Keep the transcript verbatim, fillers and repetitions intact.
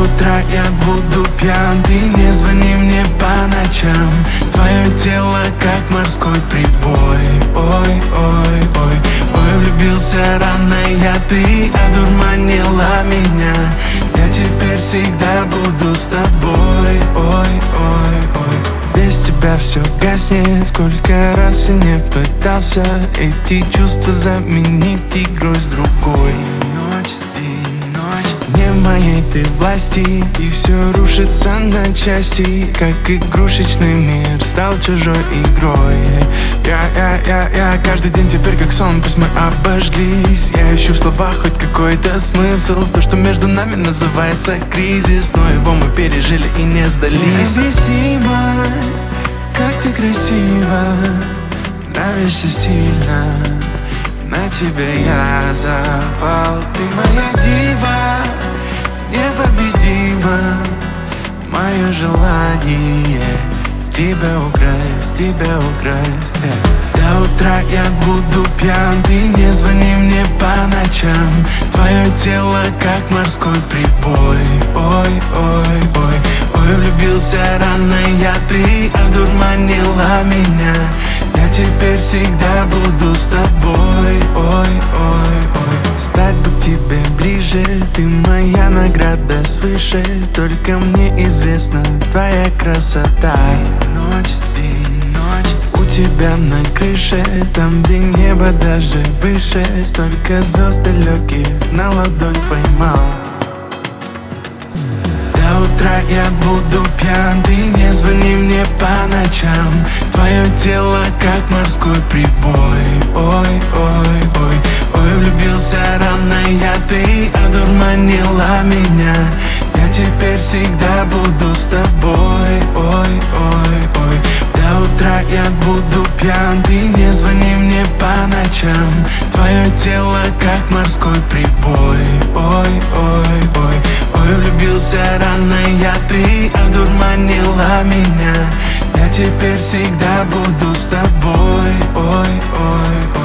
утра я буду пьян, ты не звони мне по ночам. Твое тело как морской прибой. Ой, ой, ой, ой, влюбился рано я, ты одурманила меня. Я теперь всегда буду с тобой. Ой, ой, ой, без тебя все гаснет. Сколько раз я не пытался эти чувства заменить игрой с другой. Ночь, день, ночь, не в моей ты власти, и все рушится на части, как игрушечный мир стал чужой игрой. Я, я, я, я каждый день теперь как сон, пусть мы обожглись. Я ищу в словах хоть какой-то смысл, то, что между нами называется кризис, но его мы пережили и не сдались. Необъяснимо, как ты красива, нравишься сильно, на тебе я запал. Ты моя дива, непобедима, мое желание тебя украсть, тебя украсть. До утра я буду пьян, ты не звони мне по ночам. Твое тело как морской прибой. Ой, ой, ой, ой, влюбился рано я, ты одурманила меня. Я теперь всегда буду с тобой. Ой, ой, ой, стать бы к тебе ближе, ты моя награда свыше. Только мне известна твоя красота. Ночь, день, ночь, у тебя на крыше, там где небо даже выше. Столько звезд далеких на ладонь поймал. До утра я буду пьян, ты не звони мне по ночам. Твое тело как морской прибой. Ой, ой, ой, ой, влюбился рано я, ты одурманила меня. Я теперь всегда буду с тобой. Ой, ой, ой, до утра я буду пьян, ты не звони мне по ночам. Твое тело как морской прибой. Ой, ой, ой, ой, влюбился рано я, ты одурманила меня. Я теперь всегда буду с тобой. Ой, ой, ой.